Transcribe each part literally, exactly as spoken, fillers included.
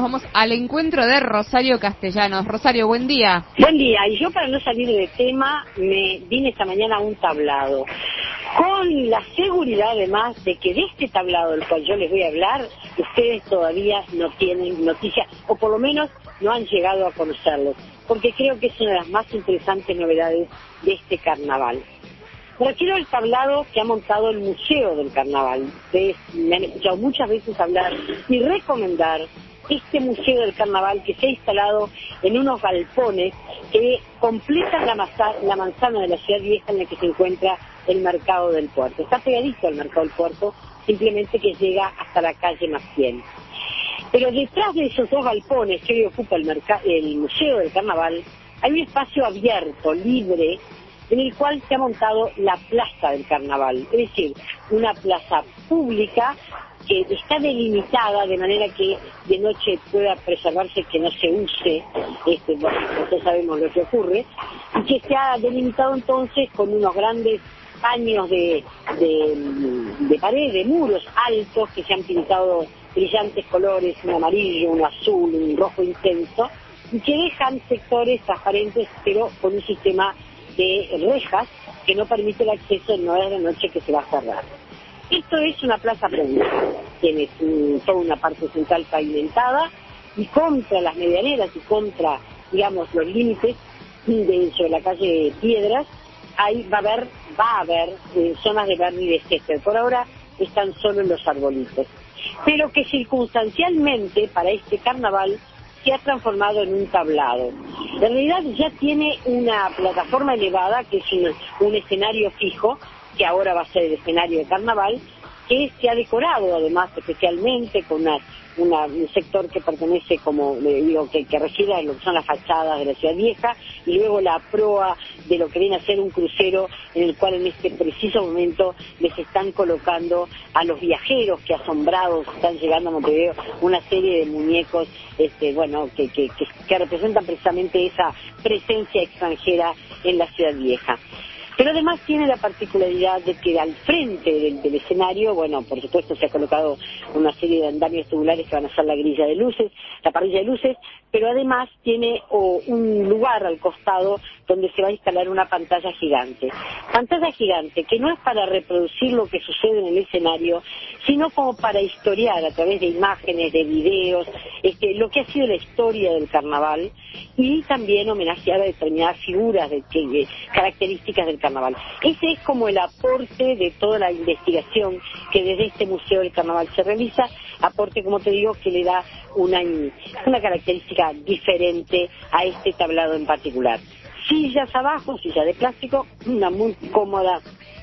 vamos al encuentro de Rosario Castellanos. Rosario, buen día. Buen día, y yo para no salir de tema me vine esta mañana a un tablado, con la seguridad además de que de este tablado del cual yo les voy a hablar, ustedes todavía no tienen noticia, o por lo menos no han llegado a conocerlo, porque creo que es una de las más interesantes novedades de este carnaval. Me refiero al tablado que ha montado el Museo del Carnaval. Ustedes me han escuchado muchas veces hablar y recomendar este Museo del Carnaval que se ha instalado en unos galpones que completan la, masa, la manzana de la Ciudad Vieja en la que se encuentra el Mercado del Puerto. Está pegadito al Mercado del Puerto, simplemente que llega hasta la calle Maciel. Pero detrás de esos dos galpones que hoy ocupa el, el Museo del Carnaval, hay un espacio abierto, libre, en el cual se ha montado la Plaza del Carnaval, es decir, una plaza pública que está delimitada de manera que de noche pueda preservarse, que no se use, este, bueno, nosotros sabemos lo que ocurre, y que se ha delimitado entonces con unos grandes paños de, de, de pared, de muros altos que se han pintado brillantes colores, un amarillo, un azul, un rojo intenso, y que dejan sectores transparentes pero con un sistema de rejas que no permite el acceso en horas de la noche, que se va a cerrar. Esto es una plaza pública, tiene un, toda una parte central pavimentada, y contra las medianeras y contra, digamos, los límites de sobre la calle Piedras, ahí va a haber, va a haber eh, zonas de verde y de césped. Por ahora están solo en los arbolitos, pero que circunstancialmente para este carnaval se ha transformado en un tablado. En realidad ya tiene una plataforma elevada, que es un, un escenario fijo, que ahora va a ser el escenario de carnaval, que se ha decorado además especialmente con una, una, un sector que pertenece, como le digo, que, que reside en lo que son las fachadas de la Ciudad Vieja, y luego la proa de lo que viene a ser un crucero en el cual en este preciso momento les están colocando a los viajeros que asombrados están llegando a Montevideo una serie de muñecos este bueno que, que, que, que representan precisamente esa presencia extranjera en la Ciudad Vieja. Pero además tiene la particularidad de que al frente del, del escenario, bueno, por supuesto se ha colocado una serie de andamios tubulares que van a ser la grilla de luces, la parrilla de luces, pero además tiene oh, un lugar al costado donde se va a instalar una pantalla gigante. Pantalla gigante que no es para reproducir lo que sucede en el escenario, sino como para historiar a través de imágenes, de videos, este, lo que ha sido la historia del carnaval, y también homenajear a determinadas figuras de, de, de características del carnaval. Ese es como el aporte de toda la investigación que desde este Museo del Carnaval se realiza, aporte, como te digo, que le da una, una característica diferente a este tablado en particular. Sillas abajo, sillas de plástico, una muy cómoda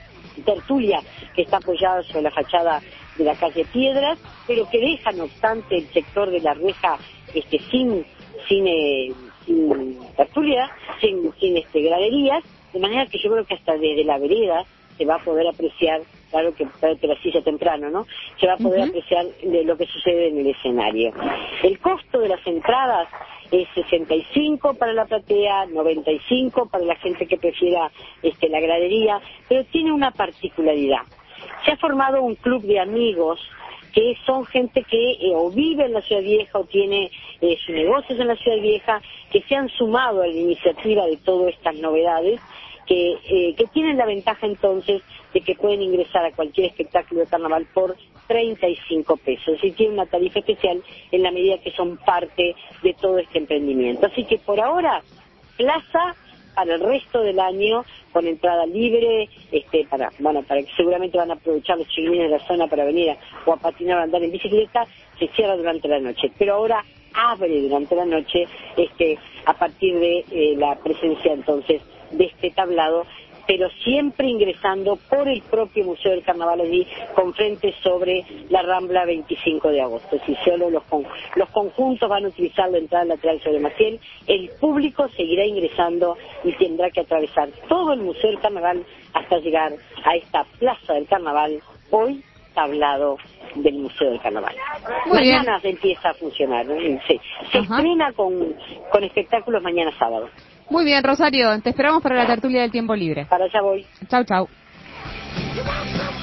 tertulia que está apoyada sobre la fachada de la calle Piedras, pero que deja, no obstante, el sector de la reja este, sin, sin, eh, sin tertulia, sin, sin este, graderías, de manera que yo creo que hasta desde la vereda se va a poder apreciar, claro que te la silla temprano, ¿no? Se va a poder uh-huh. apreciar de lo que sucede en el escenario. El costo de las entradas es sesenta y cinco para la platea, noventa y cinco para la gente que prefiera este, la gradería, pero tiene una particularidad. Se ha formado un club de amigos que son gente que eh, o vive en la Ciudad Vieja o tiene eh, sus negocios en la Ciudad Vieja, que se han sumado a la iniciativa de todas estas novedades, que, eh, que tienen la ventaja entonces de que pueden ingresar a cualquier espectáculo de carnaval por treinta y cinco pesos, y tienen una tarifa especial en la medida que son parte de todo este emprendimiento. Así que por ahora, plaza para el resto del año, con entrada libre, este, para, bueno, para que seguramente van a aprovechar los chiquilines de la zona para venir a, o a patinar o a andar en bicicleta, se cierra durante la noche, pero ahora abre durante la noche, este, a partir de eh, la presencia entonces de este tablado, pero siempre ingresando por el propio Museo del Carnaval allí, con frente sobre la Rambla veinticinco de agosto. Si solo los, con, los conjuntos van a utilizar la entrada lateral sobre Maciel, el público seguirá ingresando y tendrá que atravesar todo el Museo del Carnaval hasta llegar a esta Plaza del Carnaval, hoy tablado del Museo del Carnaval. Muy mañana bien. Empieza a funcionar, ¿no? Se, se estrena con, con espectáculos mañana sábado. Muy bien, Rosario, te esperamos para la tertulia del tiempo libre. Para allá voy. Chau, chau.